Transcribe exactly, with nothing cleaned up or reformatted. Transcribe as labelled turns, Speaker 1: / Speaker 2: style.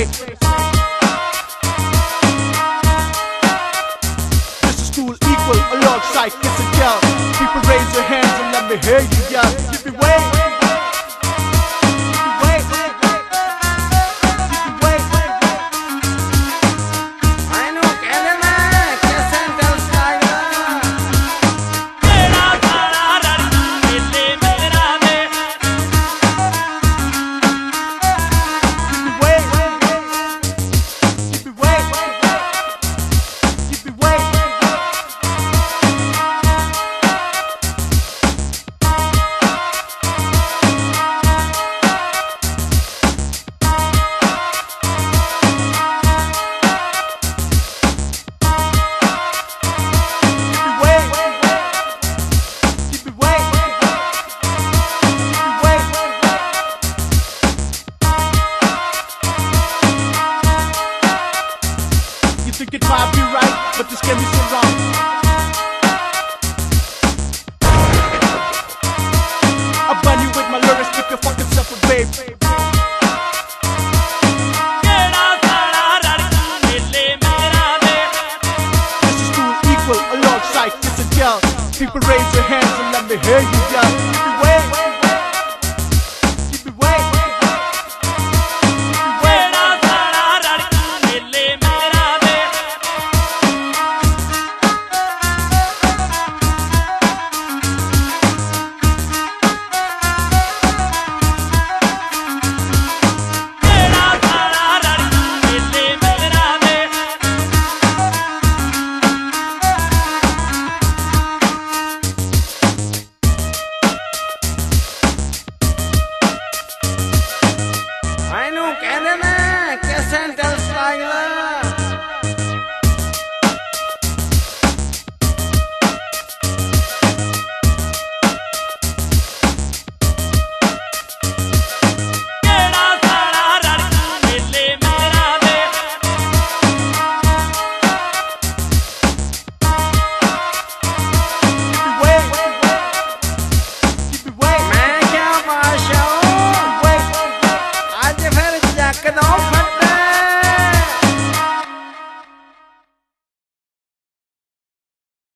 Speaker 1: This is cool, equal, alongside kiss and yell. People raise your hands and let me hear you yell. Keep it way. Think it might be right, but this can be so wrong. I burn you with my lyrics, keep your fucking self a babe. This is cool, equal, alongside kiss and yell. People raise your hands and let me hear you yell. Keep it way. Keep it way.
Speaker 2: कहने में कैसे interest आएगा Get off!